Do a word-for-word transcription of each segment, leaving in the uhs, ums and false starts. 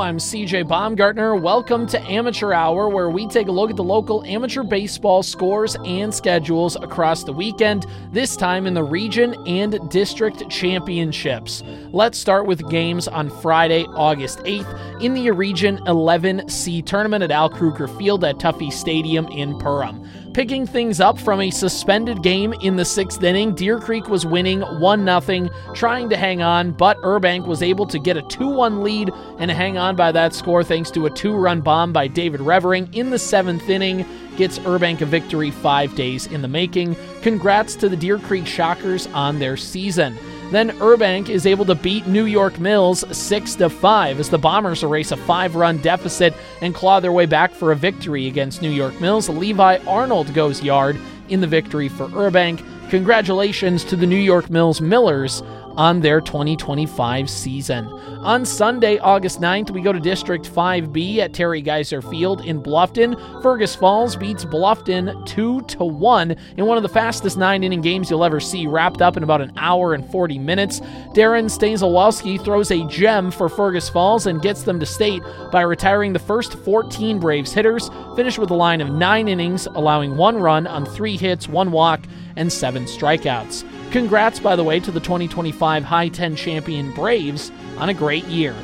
I'm C J Baumgartner. Welcome to Amateur Hour, where we take a look at the local amateur baseball scores and schedules across the weekend, this time in the region and district championships. Let's start with games on Friday, August eighth, in the Region eleven C tournament at Al Kruger Field at Tuffy Stadium in Perham. Picking things up from a suspended game in the sixth inning, Deer Creek was winning one nothing, trying to hang on, but Urbank was able to get a two one lead and hang on by that score thanks to a two-run bomb by David Revering in the seventh inning. Gets Urbank a victory five days in the making. Congrats to the Deer Creek Shockers on their season. Then Urbank is able to beat New York Mills six to five as the Bombers erase a five-run deficit and claw their way back for a victory against New York Mills. Levi Arnold goes yard in the victory for Urbank. Congratulations to the New York Mills Millers on their twenty twenty-five season. On Sunday, August ninth, we go to District five B at Terry Geyser Field in Bluffton. Fergus Falls beats Bluffton two to one in one of the fastest nine-inning games you'll ever see, wrapped up in about an hour and forty minutes. Darren Stanislawski throws a gem for Fergus Falls and gets them to state by retiring the first fourteen Braves hitters, finished with a line of nine innings, allowing one run on three hits, one walk, and seven strikeouts. Congrats, by the way, to the twenty twenty-five High ten champion Braves on a great year.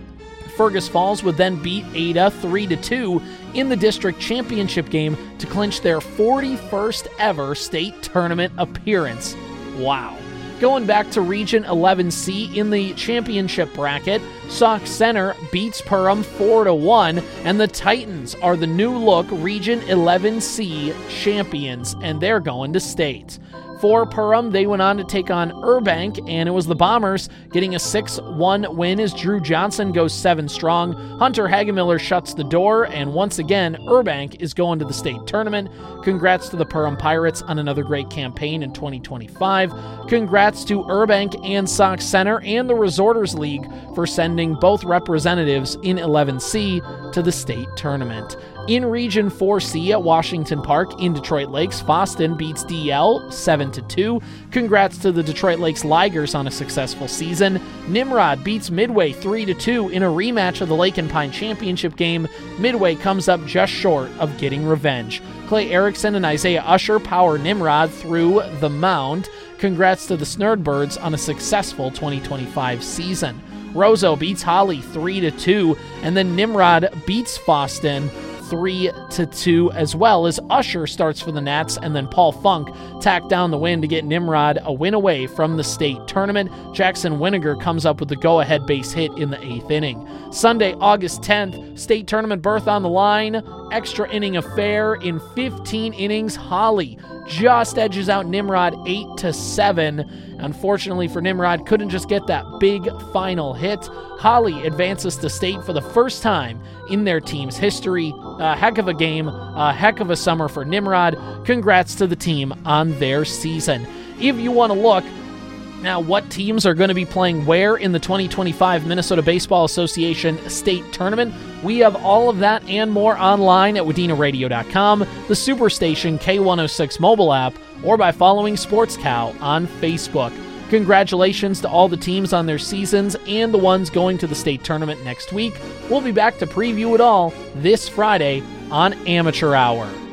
Fergus Falls would then beat Ada three to two in the district championship game to clinch their forty-first ever state tournament appearance. Wow. Going back to Region eleven C in the championship bracket, Sauk Center beats Perham four to one, and the Titans are the new-look Region eleven C champions, and they're going to state. For Perham, they went on to take on Urbank, and it was the Bombers getting a six one win as Drew Johnson goes seven strong. Hunter Hagemiller shuts the door, and once again, Urbank is going to the state tournament. Congrats to the Perham Pirates on another great campaign in twenty twenty-five. Congrats to Urbank and Sauk Center and the Resorters League for sending both representatives in eleven C to the state tournament. In Region four C at Washington Park in Detroit Lakes, Foston beats D L seven to two. Congrats to the Detroit Lakes Ligers on a successful season. Nimrod beats Midway three to two in a rematch of the Lake and Pine Championship game. Midway comes up just short of getting revenge. Clay Erickson and Isaiah Usher power Nimrod through the mound. Congrats to the Snurdbirds on a successful twenty twenty-five season. Roseau beats Holly three to two, and then Nimrod beats Foston three to two, as well as Usher starts for the Nats, and then Paul Funk tacked down the win to get Nimrod a win away from the state tournament. Jackson Winiger comes up with the go-ahead base hit in the eighth inning. Sunday, August tenth, state tournament berth on the line. Extra inning affair in fifteen innings. Holly just edges out Nimrod eight to seven. Unfortunately for Nimrod, couldn't just get that big final hit. Holly advances to state for the first time in their team's history. A heck of a game, a heck of a summer for Nimrod. Congrats to the team on their season. If you want to look now what teams are going to be playing where in the twenty twenty-five Minnesota Baseball Association State Tournament, we have all of that and more online at wadena radio dot com, the Superstation K one oh six mobile app, or by following SportsCow on Facebook. Congratulations to all the teams on their seasons and the ones going to the state tournament next week. We'll be back to preview it all this Friday on Amateur Hour.